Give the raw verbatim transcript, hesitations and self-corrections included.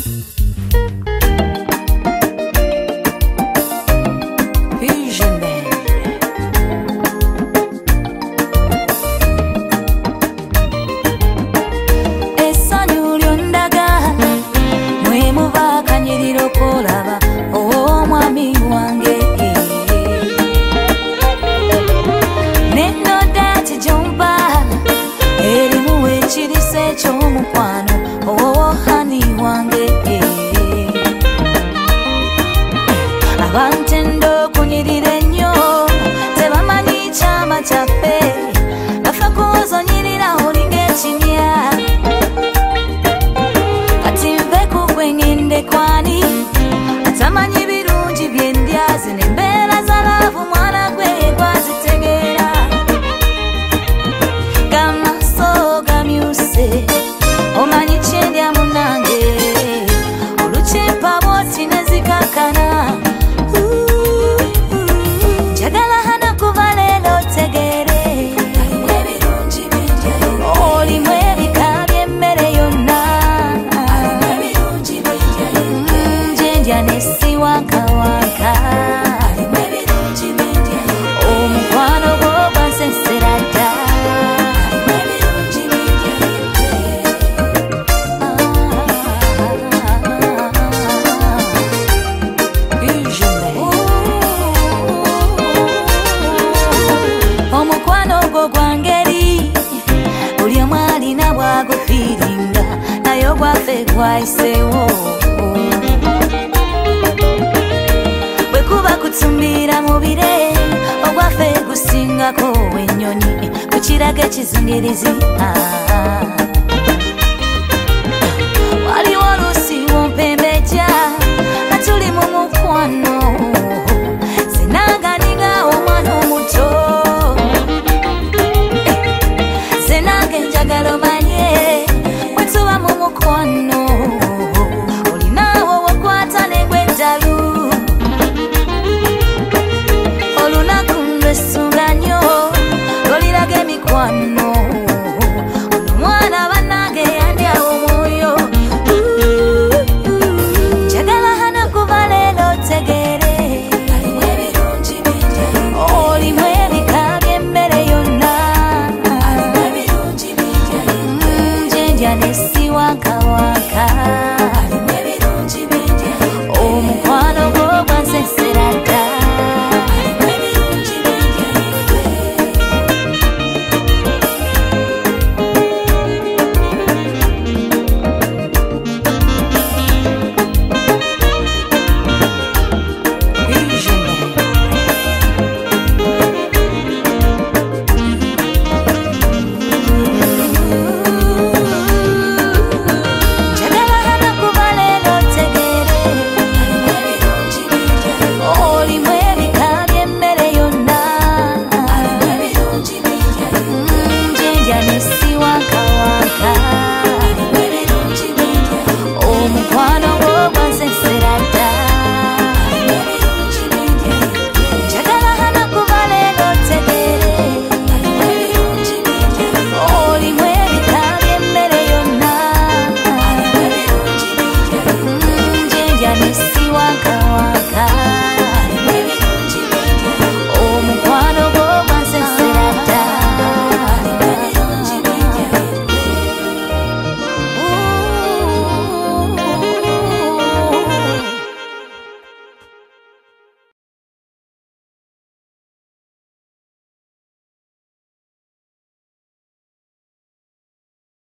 Abantendo kunyirira nnyo tebamanyi kyama kyaffe bafa kuwozonyirira olinga ekimya kati nve kugwe ngende kwani atamanyi birungi byendya zino embeera za laavu mwana gwe gwazitegeera gamaso gamyuse omanyi kyendya munange olukimpa bwoti nezikakana omukwano gw'obasesera dda omukwano gwo gwangeri buli omu alina bwagufiiringa naye ogwaffe gwayiseewo kutumbira mubire ogwaffe gusingako w'ennyonyi ku kiraga ekizungirizi.